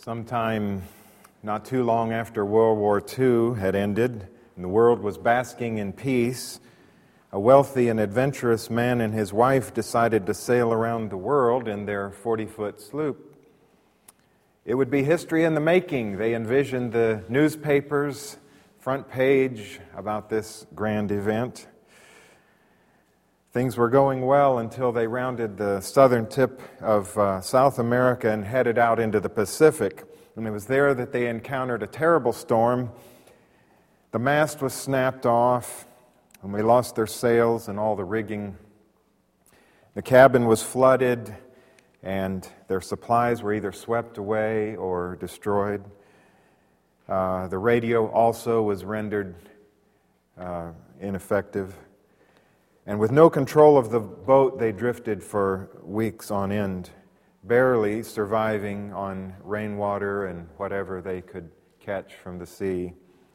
Sometime not too long after World War II had ended and the world was basking in peace, a wealthy and adventurous man and his wife decided to sail around the world in their 40-foot sloop. It would be history in the making. They envisioned the newspapers' front page about this grand event. Things were going well until they rounded the southern tip of South America and headed out into the Pacific. And it was there that they encountered a terrible storm. The mast was snapped off, and they lost their sails and all the rigging. The cabin was flooded, and their supplies were either swept away or destroyed. The radio also was rendered ineffective. And with no control of the boat, they drifted for weeks on end, barely surviving on rainwater and whatever they could catch from the sea.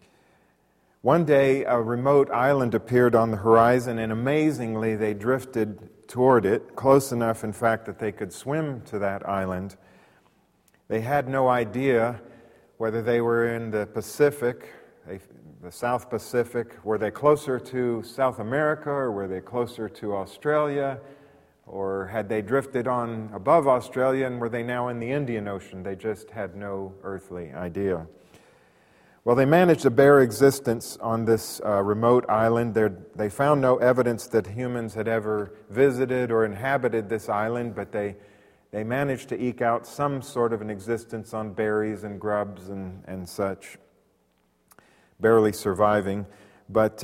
One day, a remote island appeared on the horizon, and amazingly, they drifted toward it, close enough, in fact, that they could swim to that island. They had no idea whether they were in the Pacific, the South Pacific. Were they closer to South America, or were they closer to Australia? Or had they drifted on above Australia, and were they now in the Indian Ocean? They just had no earthly idea. Well, they managed a bare existence on this remote island. They found no evidence that humans had ever visited or inhabited this island, but they managed to eke out some sort of an existence on berries and grubs and such, barely surviving. But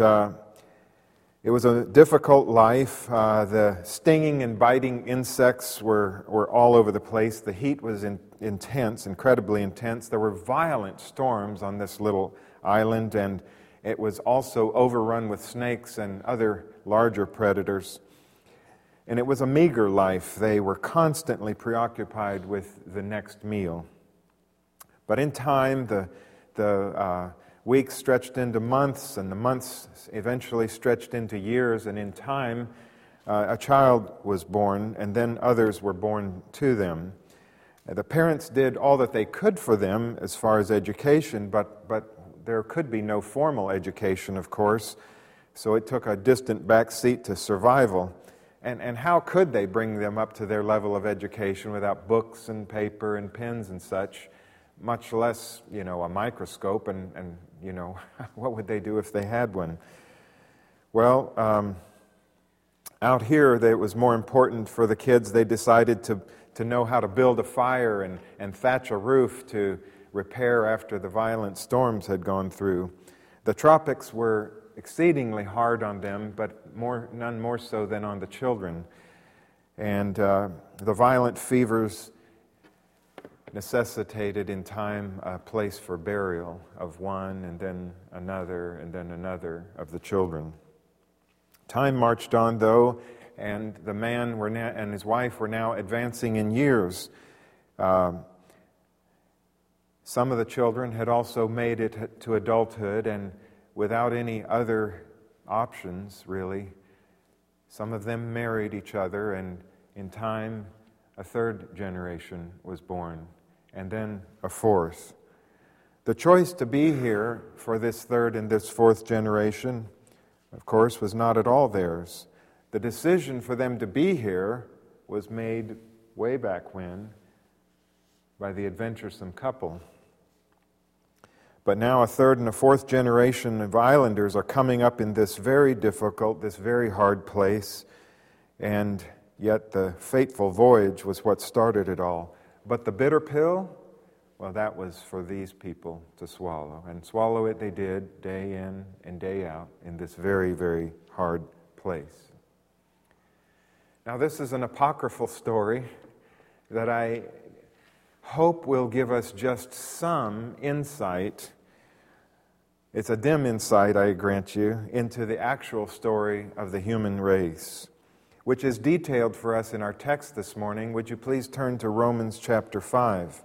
it was a difficult life. The stinging and biting insects were all over the place. The heat was intense, incredibly intense. There were violent storms on this little island, and it was also overrun with snakes and other larger predators. And it was a meager life. They were constantly preoccupied with the next meal. But in time, the weeks stretched into months, and the months eventually stretched into years, and in time, a child was born, and then others were born to them. The parents did all that they could for them as far as education, but there could be no formal education, of course, so it took a distant back seat to survival. And how could they bring them up to their level of education without books and paper and pens and such, much less, a microscope, and what would they do if they had one? Well, out here, it was more important for the kids. They decided to know how to build a fire and thatch a roof to repair after the violent storms had gone through. The tropics were exceedingly hard on them, but none more so than on the children. And the violent fevers necessitated in time a place for burial of one, and then another of the children. Time marched on, though, and the man and his wife were now advancing in years. Some of the children had also made it to adulthood, and without any other options, really. Some of them married each other, and in time, a third generation was born, and then a fourth. The choice to be here for this third and this fourth generation, of course, was not at all theirs. The decision for them to be here was made way back when by the adventuresome couple. But now a third and a fourth generation of islanders are coming up in this very difficult, this very hard place, and yet the fateful voyage was what started it all. But the bitter pill, well, that was for these people to swallow. And swallow it they did, day in and day out, in this very, very hard place. Now, this is an apocryphal story that I hope will give us just some insight. It's a dim insight, I grant you, into the actual story of the human race, which is detailed for us in our text this morning. Would you please turn to Romans chapter 5?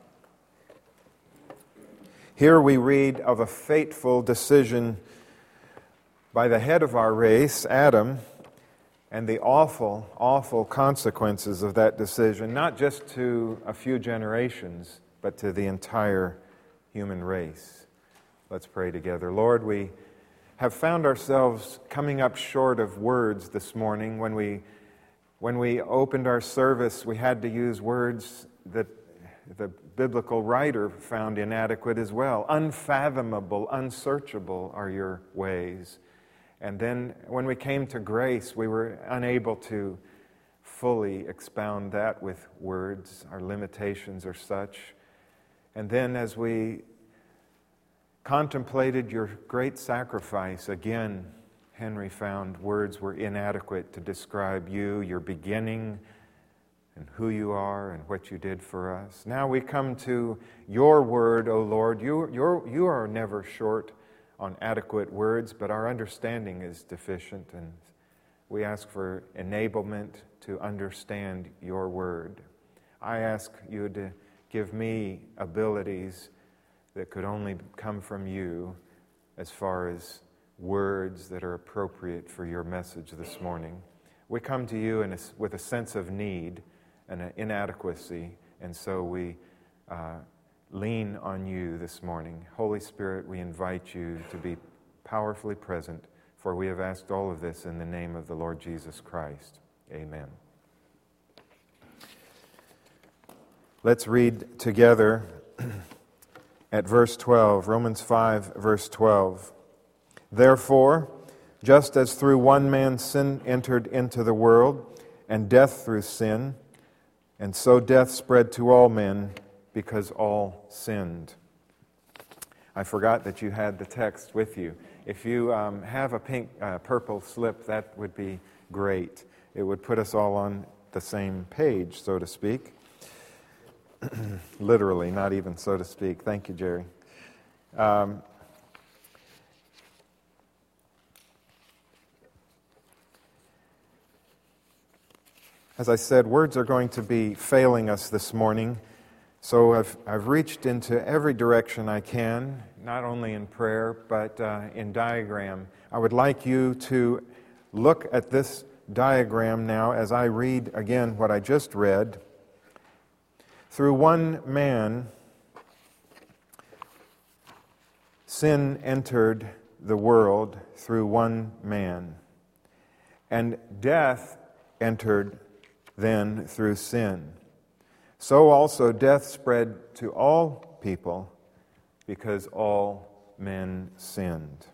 Here we read of a fateful decision by the head of our race, Adam, and the awful, awful consequences of that decision, not just to a few generations, but to the entire human race. Let's pray together. Lord, we have found ourselves coming up short of words this morning. When we opened our service, we had to use words that the biblical writer found inadequate as well. Unfathomable, unsearchable are your ways. And then when we came to grace, we were unable to fully expound that with words. Our limitations are such. And then as we contemplated your great sacrifice, again, Henry found words were inadequate to describe you, your beginning, and who you are and what you did for us. Now we come to your word, O Lord. You are never short on adequate words, but our understanding is deficient, and we ask for enablement to understand your word. I ask you to give me abilities that could only come from you as far as words that are appropriate for your message this morning. We come to you with a sense of need and an inadequacy, and so we lean on you this morning. Holy Spirit, we invite you to be powerfully present, for we have asked all of this in the name of the Lord Jesus Christ. Amen. Let's read together at verse 12, Romans 5, verse 12. Therefore, just as through one man sin entered into the world, and death through sin, and so death spread to all men because all sinned. I forgot that you had the text with you. If you have a purple slip, that would be great. It would put us all on the same page, so to speak. Literally, not even so to speak. Thank you, Jerry. As I said, words are going to be failing us this morning, so I've reached into every direction I can, not only in prayer, but in diagram. I would like you to look at this diagram now as I read again what I just read. Through one man, sin entered the world through one man, and death entered then through sin. So also death spread to all people because all men sinned.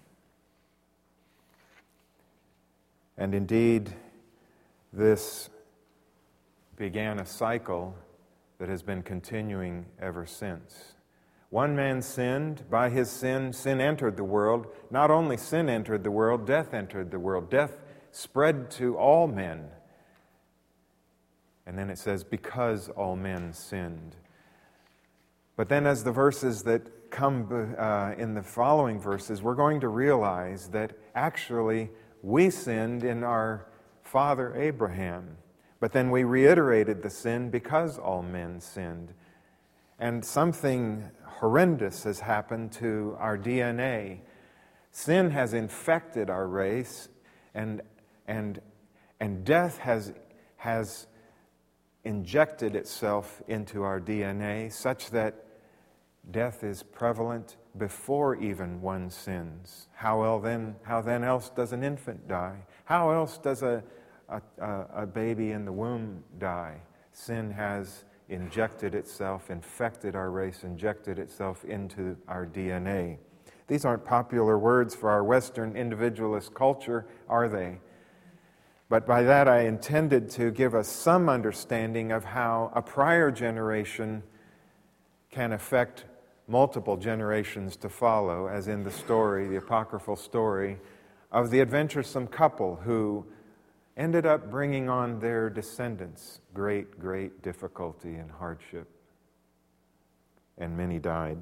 And indeed, this began a cycle that has been continuing ever since. One man sinned. By his sin, sin entered the world. Not only sin entered the world, death entered the world. Death spread to all men. And then it says, because all men sinned. But then as the verses that come in the following verses, we're going to realize that actually we sinned in our father Abraham. But then we reiterated the sin because all men sinned. And something horrendous has happened to our DNA. Sin has infected our race, and death has injected itself into our DNA such that death is prevalent before even one sins. How then else does an infant die? How else does a baby in the womb die? Sin has injected itself, infected our race, injected itself into our DNA. These aren't popular words for our Western individualist culture, are they? But by that I intended to give us some understanding of how a prior generation can affect multiple generations to follow, as in the story, the apocryphal story, of the adventuresome couple who ended up bringing on their descendants great, great difficulty and hardship. And many died.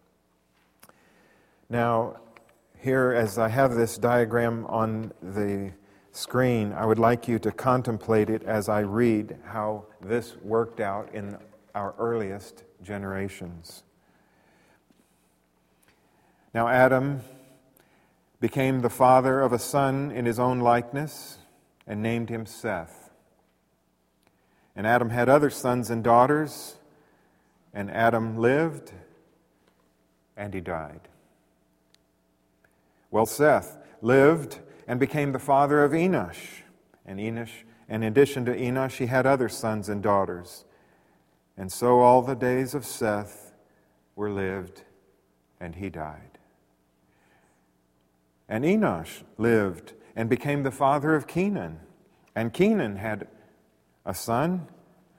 Now, here, as I have this diagram on the screen, I would like you to contemplate it as I read how this worked out in our earliest generations. Now Adam became the father of a son in his own likeness and named him Seth. And Adam had other sons and daughters, and Adam lived, and he died. Well, Seth lived and became the father of Enosh. And in addition to Enosh, he had other sons and daughters. And so all the days of Seth were lived, and he died. And Enosh lived and became the father of Kenan. And Kenan had a son,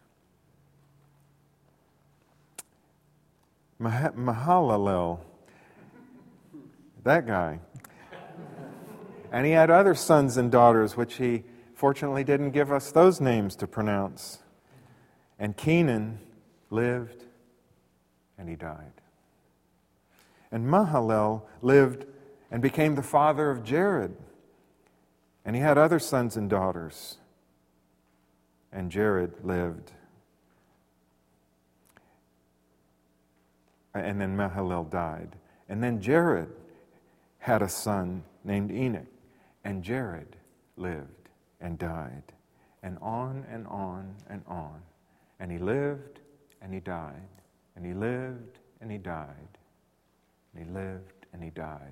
Mahalalel, that guy. And he had other sons and daughters, which he fortunately didn't give us those names to pronounce. And Kenan lived, and he died. And Mahalalel lived and became the father of Jared. And he had other sons and daughters. And Jared lived. And then Mahalalel died. And then Jared had a son named Enoch. And Jared lived and died. And on and on and on. And he lived and he died. And he lived and he died. And he lived and he died.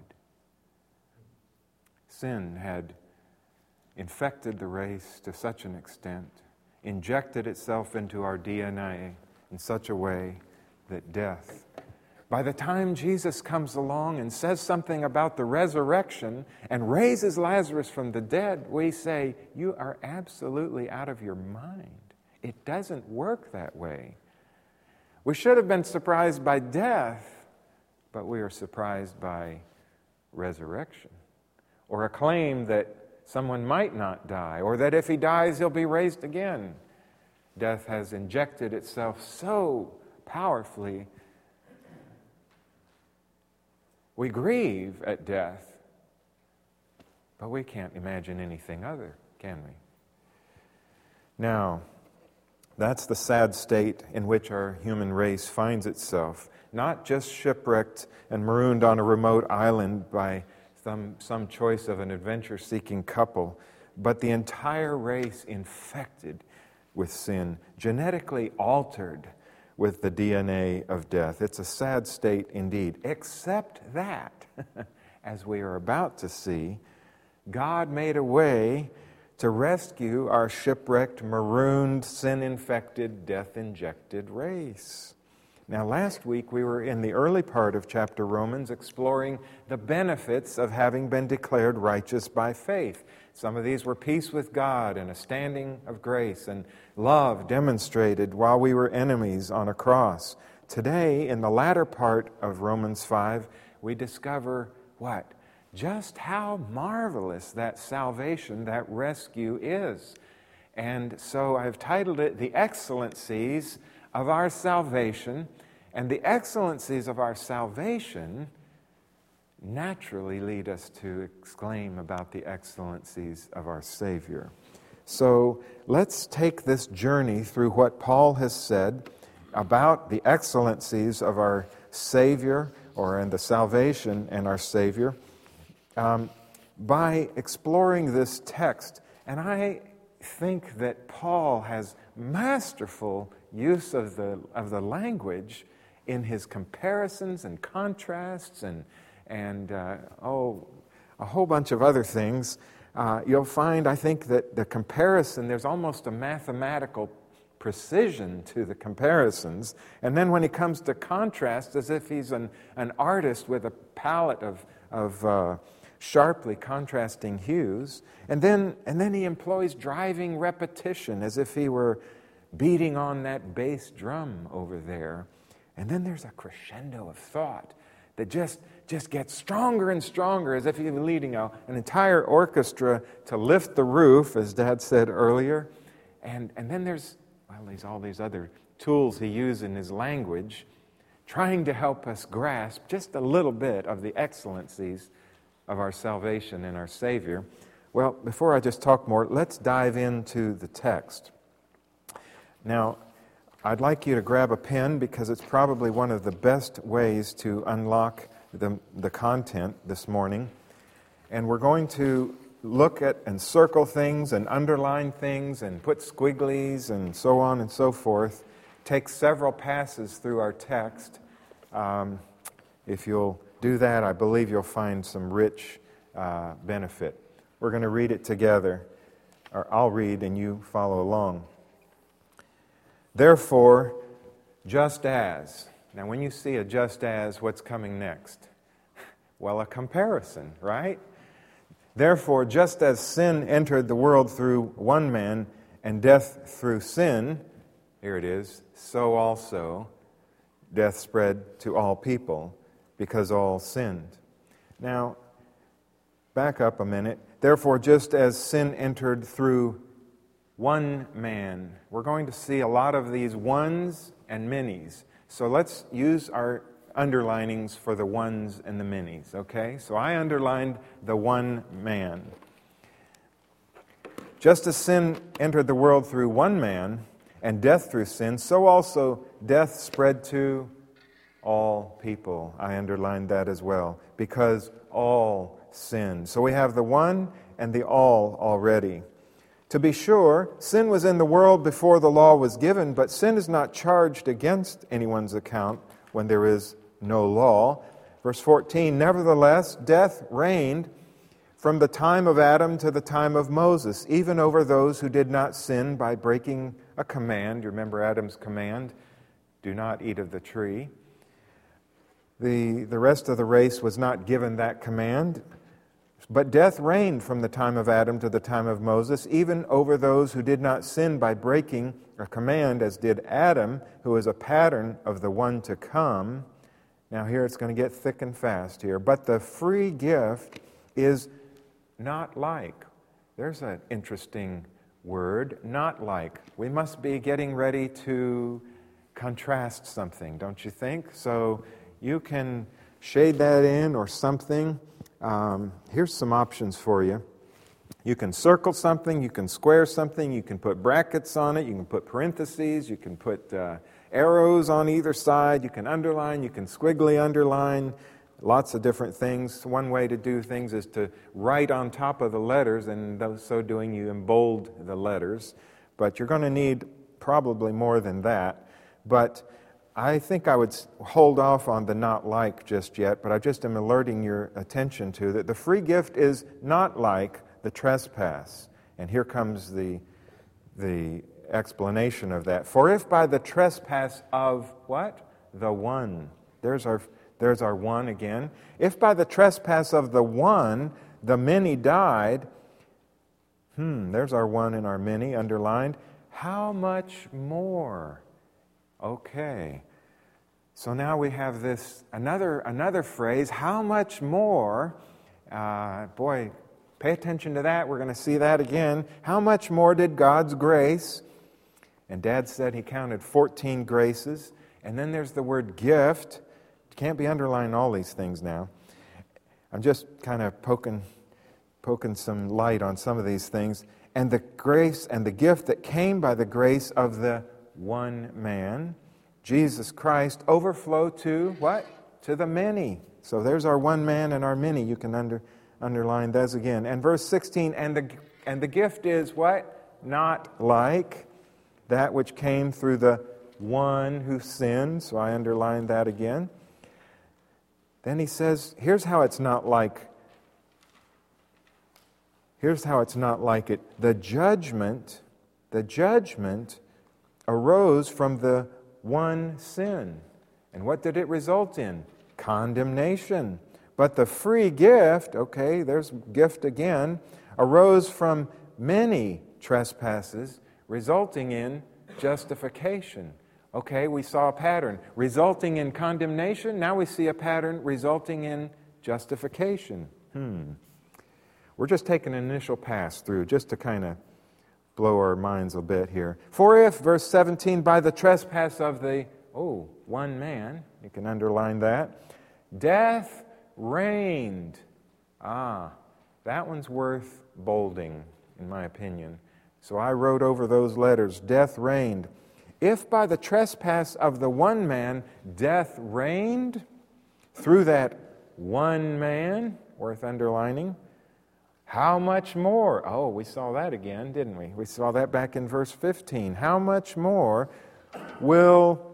Sin had infected the race to such an extent, injected itself into our DNA in such a way that death, by the time Jesus comes along and says something about the resurrection and raises Lazarus from the dead, we say, you are absolutely out of your mind. It doesn't work that way. We should have been surprised by death, but we are surprised by resurrection, or a claim that someone might not die, or that if he dies, he'll be raised again. Death has injected itself so powerfully. We grieve at death, but we can't imagine anything other, can we? Now, that's the sad state in which our human race finds itself, not just shipwrecked and marooned on a remote island by some choice of an adventure-seeking couple, but the entire race infected with sin, genetically altered with the DNA of death. It's a sad state indeed, except that, as we are about to see, God made a way to rescue our shipwrecked, marooned, sin-infected, death-injected race. Now, last week we were in the early part of chapter Romans exploring the benefits of having been declared righteous by faith. Some of these were peace with God and a standing of grace and love demonstrated while we were enemies on a cross. Today, in the latter part of Romans 5, we discover what? Just how marvelous that salvation, that rescue is. And so I've titled it, The Excellencies of Our Salvation. And the excellencies of our salvation naturally lead us to exclaim about the excellencies of our Savior. So let's take this journey through what Paul has said about the excellencies of our Savior, or in the salvation and our Savior, by exploring this text. And I think that Paul has masterful use of the language in his comparisons and contrasts and a whole bunch of other things. You'll find, I think, that the comparison, there's almost a mathematical precision to the comparisons. And then when he comes to contrast, as if he's an artist with a palette of sharply contrasting hues. And then he employs driving repetition, as if he were beating on that bass drum over there. And then there's a crescendo of thought that just gets stronger and stronger, as if he were leading an entire orchestra to lift the roof, as Dad said earlier. And then there's all these other tools he used in his language, trying to help us grasp just a little bit of the excellencies of our salvation and our Savior. Well, before I just talk more, let's dive into the text. Now, I'd like you to grab a pen, because it's probably one of the best ways to unlock the content this morning. And we're going to look at and circle things and underline things and put squigglies and so on and so forth take several passes through our text. If you'll do that, I believe you'll find some rich benefit. We're going to read it together, or I'll read and you follow along. Therefore, just as. Now, when you see a just as, what's coming next? Well, a comparison, right? Therefore, just as sin entered the world through one man, and death through sin, here it is, so also death spread to all people, because all sinned. Now, back up a minute. Therefore, just as sin entered through one man. We're going to see a lot of these ones and minis. So let's use our underlinings for the ones and the minis, okay? So I underlined the one man. Just as sin entered the world through one man, and death through sin, so also death spread to all people. I underlined that as well, because all sinned. So we have the one and the all already. To be sure, sin was in the world before the law was given, but sin is not charged against anyone's account when there is no law. Verse 14, nevertheless, death reigned from the time of Adam to the time of Moses, even over those who did not sin by breaking a command. You remember Adam's command, do not eat of the tree. The rest of the race was not given that command. But death reigned from the time of Adam to the time of Moses, even over those who did not sin by breaking a command, as did Adam, who is a pattern of the one to come. Now here it's going to get thick and fast here. But the free gift is not like. There's an interesting word, not like. We must be getting ready to contrast something, don't you think? So you can shade that in or something. Here's some options for you. You can circle something, you can square something, you can put brackets on it, you can put parentheses, you can put arrows on either side, you can underline, you can squiggly underline, lots of different things. One way to do things is to write on top of the letters, and so doing you embold the letters. But you're going to need probably more than that. But I think I would hold off on the not like just yet, but I just am alerting your attention to that the free gift is not like the trespass. And here comes the explanation of that. For if by the trespass of what? The one. There's our one again. If by the trespass of the one, the many died, there's our one and our many underlined. How much more? Okay, so now we have this another phrase, how much more? Boy, pay attention to that. We're going to see that again. How much more did God's grace? And Dad said he counted 14 graces. And then there's the word gift. It can't be underlining all these things now. I'm just kind of poking some light on some of these things. And the grace and the gift that came by the grace of the one man, Jesus Christ, overflow to what? To the many. So there's our one man and our many. You can underline those again. And verse 16, and the gift is what? Not like that which came through the one who sinned. So I underline that again. Then he says, here's how it's not like. Here's how it's not like it. The judgment arose from the one sin. And what did it result in? Condemnation. But the free gift, okay, there's gift again, arose from many trespasses, resulting in justification. Okay, we saw a pattern resulting in condemnation. Now we see a pattern resulting in justification. We're just taking an initial pass through just to kind of blow our minds a bit here. For if, verse 17, by the trespass of the, one man, you can underline that, death reigned. That one's worth bolding, in my opinion. So I wrote over those letters, death reigned. If by the trespass of the one man death reigned through that one man, worth underlining, how much more? We saw that again, didn't we? We saw that back in verse 15. How much more will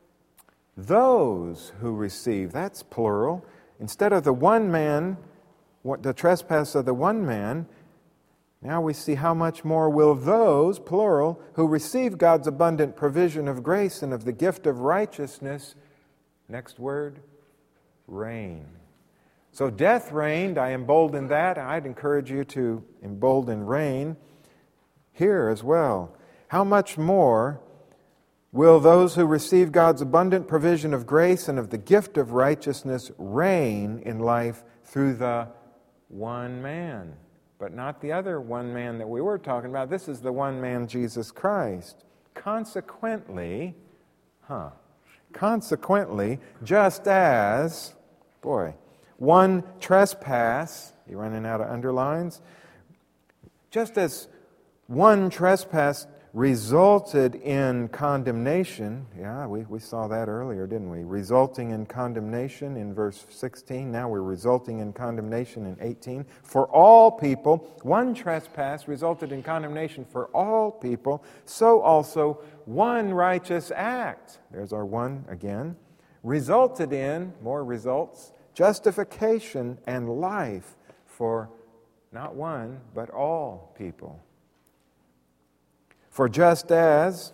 those who receive, that's plural, instead of the one man, the trespass of the one man, now we see how much more will those, plural, who receive God's abundant provision of grace and of the gift of righteousness, next word, reign. So death reigned, I embolden that. I'd encourage you to embolden reign here as well. How much more will those who receive God's abundant provision of grace and of the gift of righteousness reign in life through the one man? But not the other one man that we were talking about. This is the one man, Jesus Christ. Consequently, just as, one trespass, you running out of underlines? Just as one trespass resulted in condemnation, we saw that earlier, didn't we? Resulting in condemnation in verse 16, now we're resulting in condemnation in 18. For all people, one trespass resulted in condemnation for all people, so also one righteous act, there's our one again, resulted in, more results, justification and life for not one, but all people. For just as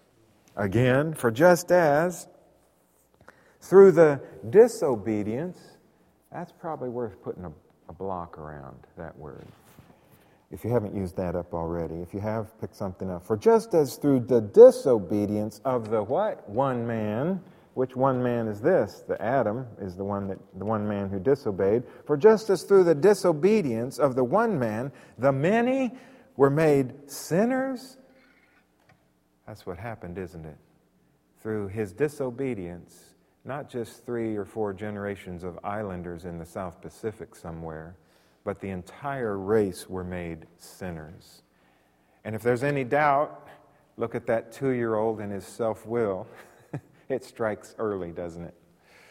through the disobedience, that's probably worth putting a block around that word. If you haven't used that up already. If you have, pick something up. For just as through the disobedience of the what? One man. Which one man is this? The Adam is the one man who disobeyed. For just as through the disobedience of the one man, the many were made sinners. That's what happened, isn't it? Through his disobedience, not just 3 or 4 generations of islanders in the South Pacific somewhere, but the entire race were made sinners. And if there's any doubt, look at that 2-year-old and his self-will. It strikes early, doesn't it?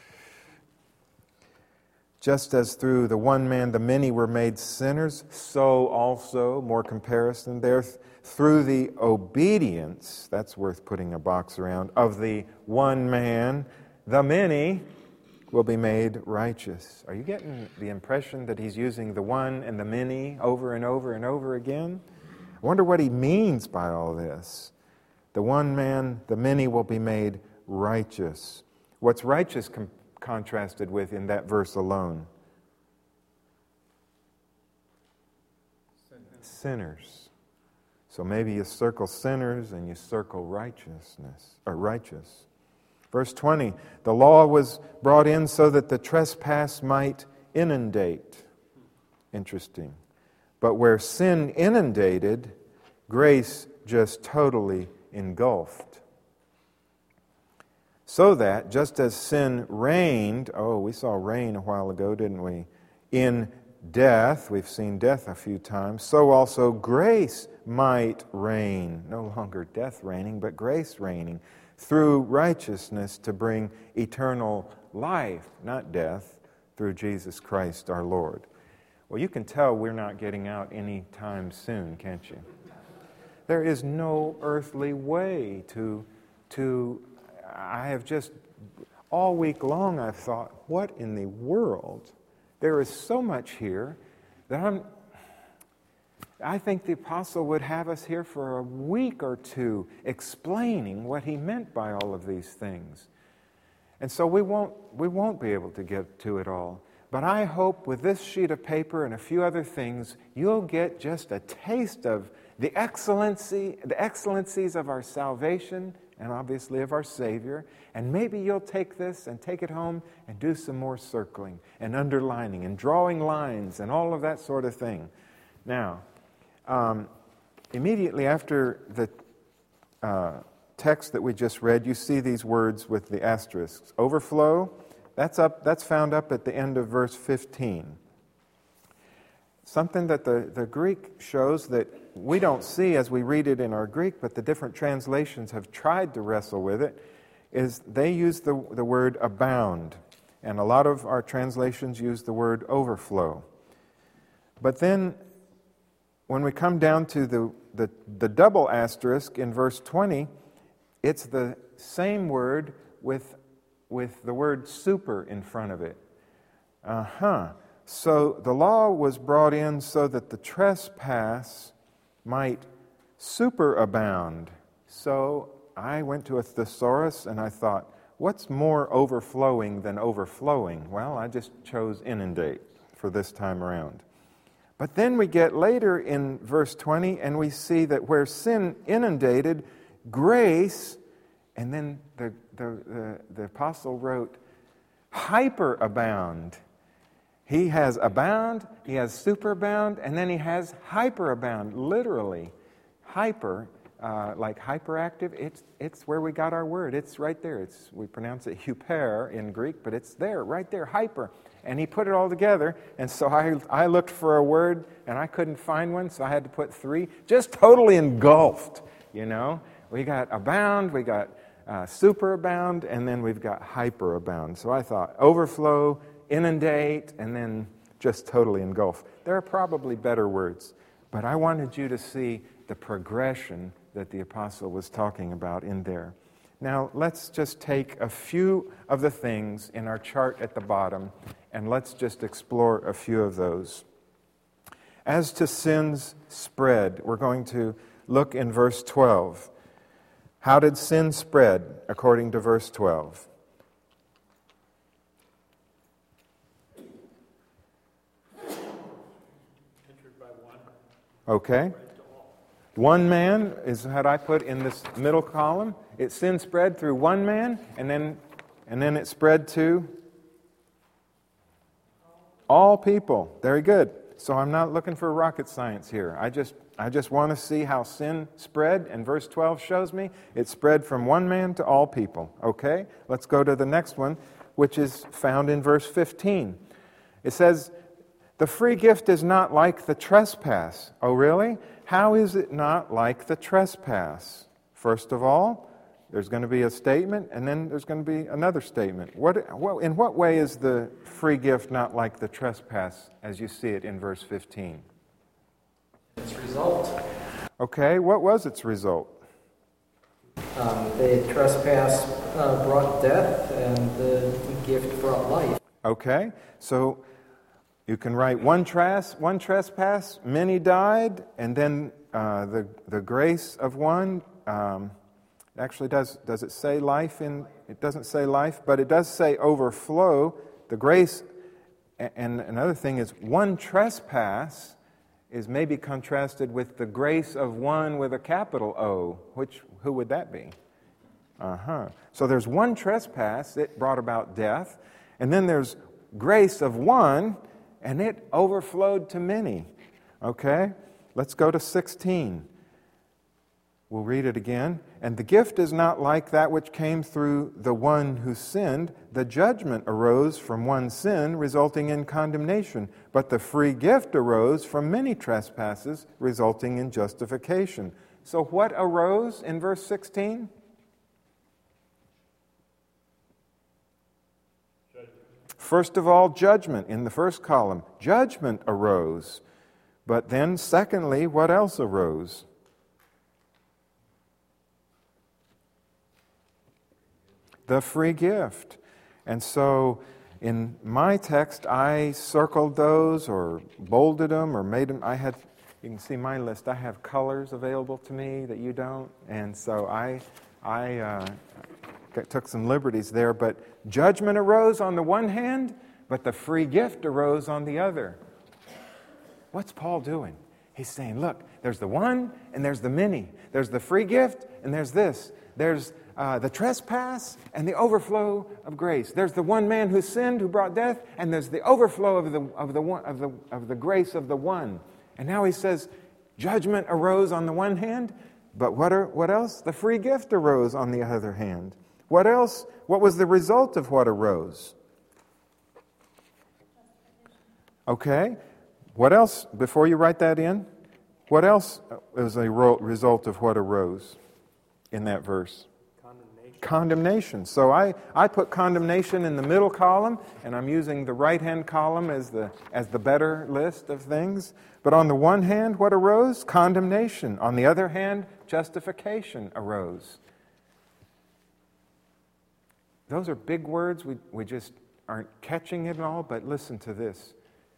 Just as through the one man the many were made sinners, so also, more comparison there, through the obedience, that's worth putting a box around, of the one man, the many will be made righteous. Are you getting the impression that he's using the one and the many over and over and over again? I wonder what he means by all this. The one man, the many will be made righteous. What's righteous contrasted with in that verse alone? Sinners. So maybe you circle sinners and you circle righteousness, or righteous. Verse 20, the law was brought in so that the trespass might inundate. Interesting. But where sin inundated, grace just totally engulfed. So that, just as sin reigned, we saw reign a while ago, didn't we? In death, we've seen death a few times, so also grace might reign. No longer death reigning, but grace reigning through righteousness to bring eternal life, not death, through Jesus Christ our Lord. Well, you can tell we're not getting out any time soon, can't you? There is no earthly way to I have just, all week long I've thought, what in the world? There is so much here that I think the apostle would have us here for a week or two explaining what he meant by all of these things. And so we won't be able to get to it all. But I hope with this sheet of paper and a few other things, you'll get just a taste of the excellencies of our salvation and obviously of our Savior. And maybe you'll take this and take it home and do some more circling and underlining and drawing lines and all of that sort of thing. Now, immediately after the text that we just read, you see these words with the asterisks. Overflow, that's found up at the end of verse 15. Something that the Greek shows that we don't see as we read it in our Greek, but the different translations have tried to wrestle with it, is they use the word abound. And a lot of our translations use the word overflow. But then when we come down to the double asterisk in verse 20, It's the same word with the word super in front of it. So the law was brought in so that the trespass might superabound. So I went to a thesaurus and I thought, what's more overflowing than overflowing? Well, I just chose inundate for this time around. But then we get later in verse 20 and we see that where sin inundated, grace, and then the apostle wrote, hyperabound. He has abound, he has superabound, and then he has hyperabound, literally. Hyper, like hyperactive, it's where we got our word. It's right there. We pronounce it hyper in Greek, but it's there, right there, hyper. And he put it all together, and so I looked for a word, and I couldn't find one, so I had to put 3, just totally engulfed, you know. We got abound, we got superabound, and then we've got hyperabound. So I thought overflow, inundate, and then just totally engulf. There are probably better words, but I wanted you to see the progression that the apostle was talking about in there. Now, let's just take a few of the things in our chart at the bottom, and let's just explore a few of those. As to sin's spread, we're going to look in verse 12. How did sin spread according to verse 12? Okay. One man is what I put in this middle column. Sin spread through one man, and then it spread to all people. Very good. So I'm not looking for rocket science here. I just want to see how sin spread, and verse 12 shows me it spread from one man to all people. Okay? Let's go to the next one, which is found in verse 15. It says, the free gift is not like the trespass. Oh, really? How is it not like the trespass? First of all, there's going to be a statement, and then there's going to be another statement. In what way is the free gift not like the trespass as you see it in verse 15? Its result. Okay, what was its result? The trespass brought death, and the gift brought life. Okay, so you can write one trespass, many died, and then the grace of one. Actually, does it say life? It doesn't say life, but it does say overflow. The grace, and another thing is one trespass is maybe contrasted with the grace of one with a capital O. Who would that be? So there's one trespass, it brought about death, and then there's grace of one, and it overflowed to many. Okay? Let's go to 16. We'll read it again. And the gift is not like that which came through the one who sinned. The judgment arose from one sin, resulting in condemnation. But the free gift arose from many trespasses, resulting in justification. So what arose in verse 16? First of all, judgment in the first column. Judgment arose. But then, secondly, what else arose? The free gift. And so, in my text, I circled those or bolded them or made them. You can see my list. I have colors available to me that you don't. And so I took some liberties there. But judgment arose on the one hand, but the free gift arose on the other. What's Paul doing? He's saying, look, there's the one and there's the many. There's the free gift and there's this. There's the trespass and the overflow of grace. There's the one man who sinned, who brought death, and there's the overflow of the grace of the one. And now he says, judgment arose on the one hand, but what else? The free gift arose on the other hand. What else? What was the result of what arose? Okay. What else? Before you write that in, what else is a result of what arose in that verse? Condemnation. So I put condemnation in the middle column, and I'm using the right-hand column as the better list of things. But on the one hand, what arose? Condemnation. On the other hand, justification arose. Those are big words. We just aren't catching it all, but listen to this.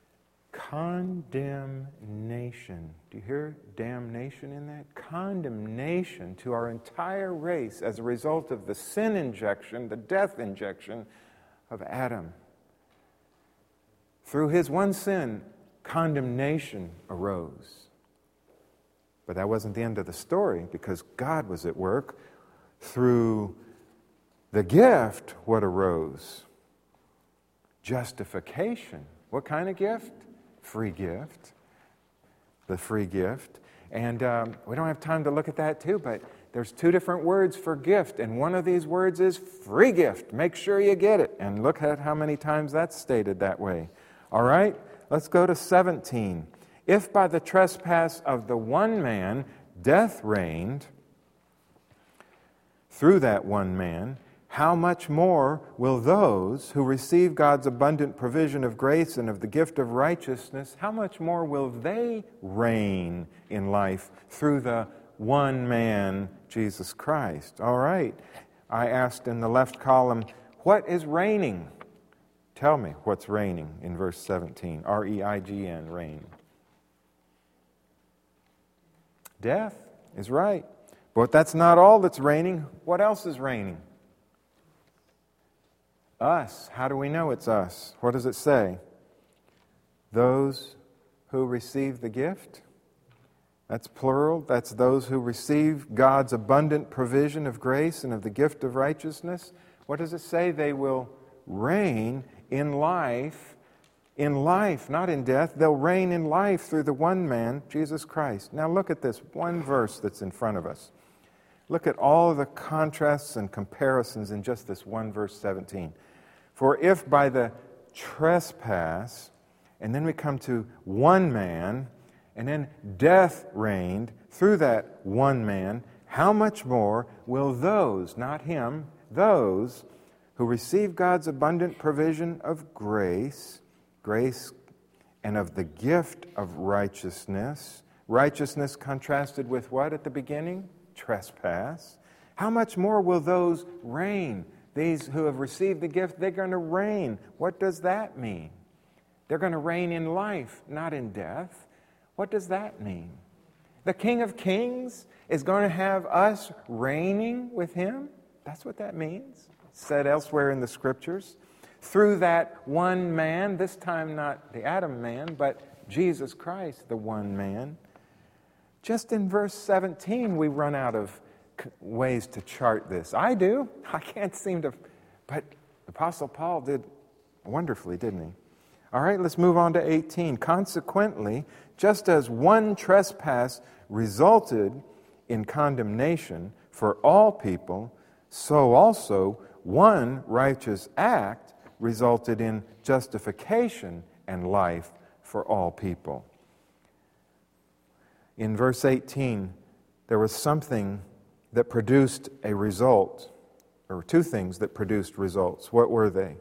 Condemnation. Do you hear damnation in that? Condemnation to our entire race as a result of the sin injection, the death injection of Adam. Through his one sin, condemnation arose. But that wasn't the end of the story, because God was at work. Through the gift, what arose? Justification. What kind of gift? Free gift. The free gift. And we don't have time to look at that too, but there's two different words for gift, and one of these words is free gift. Make sure you get it. And look at how many times that's stated that way. All right, let's go to 17. If by the trespass of the one man death reigned through that one man, how much more will those who receive God's abundant provision of grace and of the gift of righteousness, how much more will they reign in life through the one man, Jesus Christ? All right. I asked in the left column, what is reigning? Tell me what's reigning in verse 17. R-E-I-G-N, reign. Death is right. But that's not all that's reigning. What else is reigning? Us. How do we know it's us? What does it say? Those who receive the gift. That's plural. That's those who receive God's abundant provision of grace and of the gift of righteousness. What does it say? They will reign in life, not in death. They'll reign in life through the one man, Jesus Christ. Now look at this one verse that's in front of us. Look at all of the contrasts and comparisons in just this one verse 17. For if by the trespass, and then we come to one man, and then death reigned through that one man, how much more will those, not him, those who receive God's abundant provision of grace and of the gift of righteousness contrasted with what at the beginning? Trespass. How much more will those reign? These who have received the gift, they're going to reign. What does that mean? They're going to reign in life, not in death. What does that mean? The King of Kings is going to have us reigning with him? That's what that means. It's said elsewhere in the Scriptures. Through that one man, this time not the Adam man, but Jesus Christ, the one man. Just in verse 17, we run out of ways to chart this. I do. I can't seem to, but the Apostle Paul did wonderfully, didn't he? All right, let's move on to 18. Consequently, just as one trespass resulted in condemnation for all people, so also one righteous act resulted in justification and life for all people. In verse 18, there was something that produced a result. There were two things that produced results. What were they?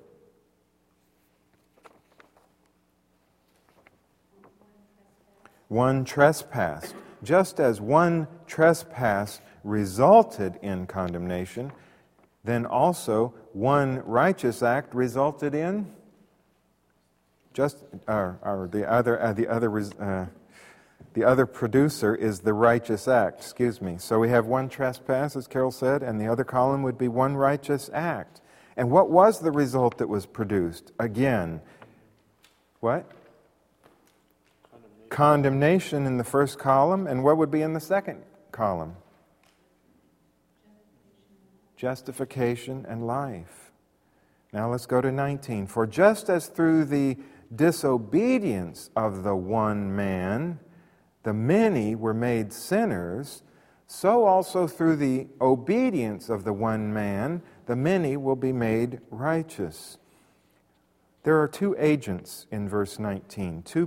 One trespass. Just as one trespass resulted in condemnation, then also one righteous act resulted in the other producer is the righteous act. So we have one trespass, as Carol said, and the other column would be one righteous act. And what was the result that was produced? Again, what? Condemnation in the first column, and what would be in the second column? Justification and life. Now let's go to 19. For just as through the disobedience of the one man, the many were made sinners, so also through the obedience of the one man, the many will be made righteous. There are two agents in verse 19, two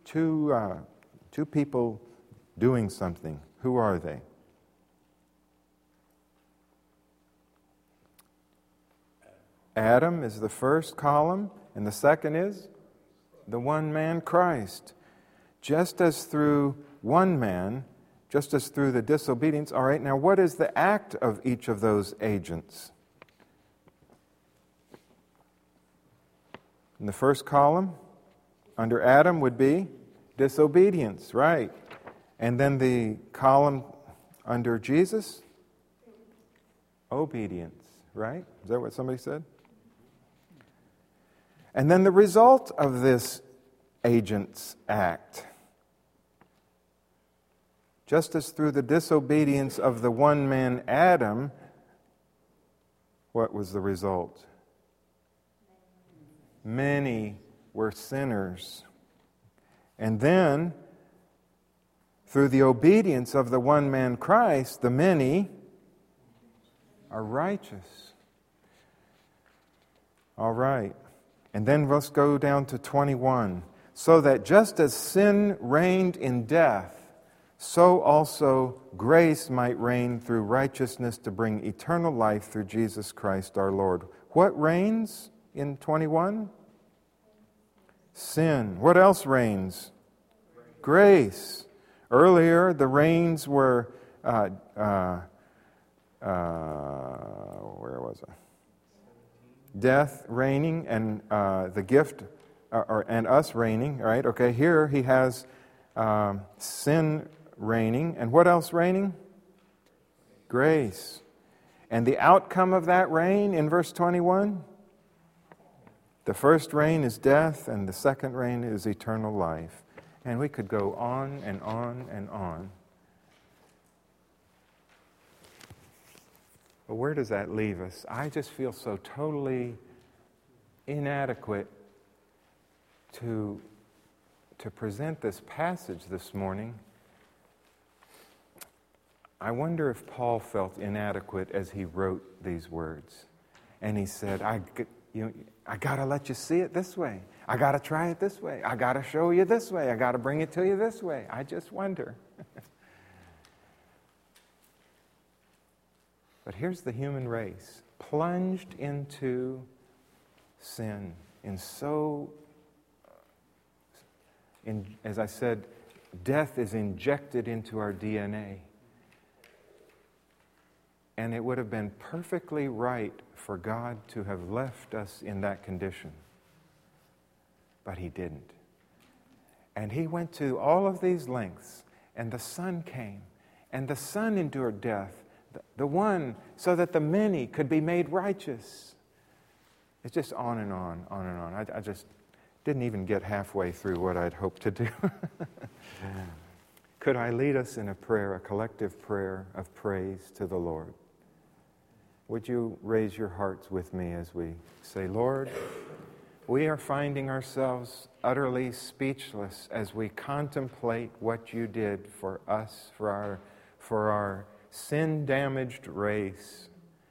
people doing something. Who are they? Adam is the first column, and the second is the one man, Christ. Just as through one man, just as through the disobedience. All right, now what is the act of each of those agents? In the first column, under Adam would be disobedience, right? And then the column under Jesus, obedience, right? Is that what somebody said? And then the result of this agent's act, just as through the disobedience of the one man Adam, what was the result? Many were sinners. And then, through the obedience of the one man Christ, the many are righteous. All right. And then let's go down to 21. So that just as sin reigned in death, so also grace might reign through righteousness to bring eternal life through Jesus Christ our Lord. What reigns in 21? Sin. What else reigns? Grace. Earlier, the reigns were, where was I? Death reigning and the gift, and us reigning, right? Okay, here he has sin reigning. And what else reigning? Grace. And the outcome of that reign in verse 21? The first reign is death, and the second reign is eternal life. And we could go on and on and on. But where does that leave us? I just feel so totally inadequate to present this passage this morning. I wonder if Paul felt inadequate as he wrote these words. And he said, I got to let you see it this way. I got to try it this way. I got to show you this way. I got to bring it to you this way. I just wonder. But here's the human race, plunged into sin as I said, death is injected into our DNA. And it would have been perfectly right for God to have left us in that condition. But He didn't. And He went to all of these lengths, and the Son came, and the Son endured death, the one, so that the many could be made righteous. It's just on and on, on and on. I just didn't even get halfway through what I'd hoped to do. Could I lead us in a prayer, a collective prayer of praise to the Lord? Would you raise your hearts with me as we say, Lord, we are finding ourselves utterly speechless as we contemplate what you did for us, for our sin-damaged race.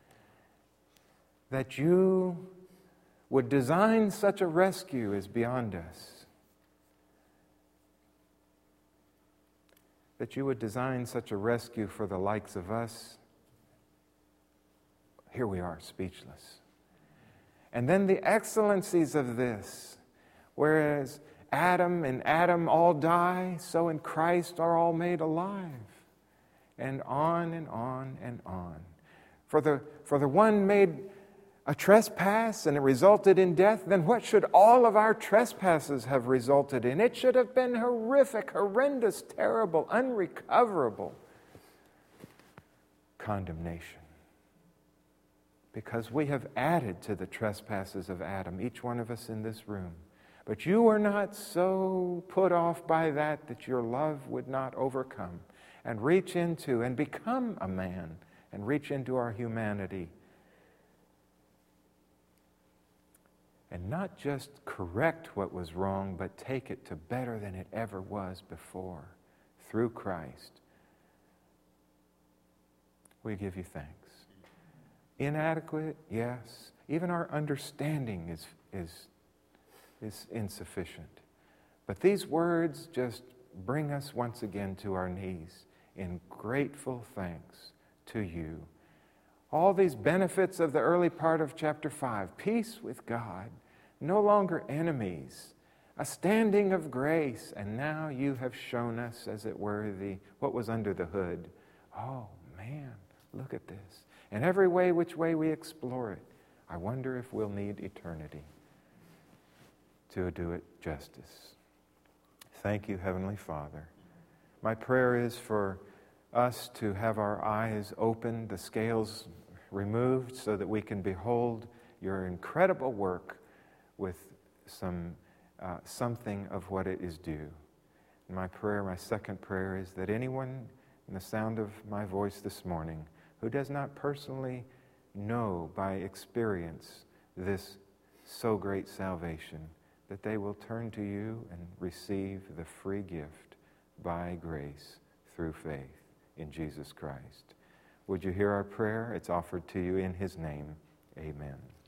That you would design such a rescue is beyond us. That you would design such a rescue for the likes of us. Here we are, speechless. And then the excellencies of this, whereas Adam and Adam all die, so in Christ are all made alive. And on and on and on. For the one made a trespass and it resulted in death, then what should all of our trespasses have resulted in? It should have been horrific, horrendous, terrible, unrecoverable condemnation. Because we have added to the trespasses of Adam, each one of us in this room. But you were not so put off by that your love would not overcome and reach into and become a man and reach into our humanity. And not just correct what was wrong, but take it to better than it ever was before through Christ. We give you thanks. Inadequate, yes. Even our understanding is insufficient. But these words just bring us once again to our knees in grateful thanks to you. All these benefits of the early part of chapter 5, peace with God, no longer enemies, a standing of grace, and now you have shown us, as it were, what was under the hood. Oh, man, look at this. And every way, which way we explore it, I wonder if we'll need eternity. to do it justice. Thank you, Heavenly Father. My prayer is for us to have our eyes opened, the scales removed, so that we can behold your incredible work with something of what it is due. And my prayer, my second prayer, is that anyone in the sound of my voice this morning who does not personally know by experience this so great salvation, that they will turn to you and receive the free gift by grace through faith in Jesus Christ. Would you hear our prayer? It's offered to you in his name. Amen.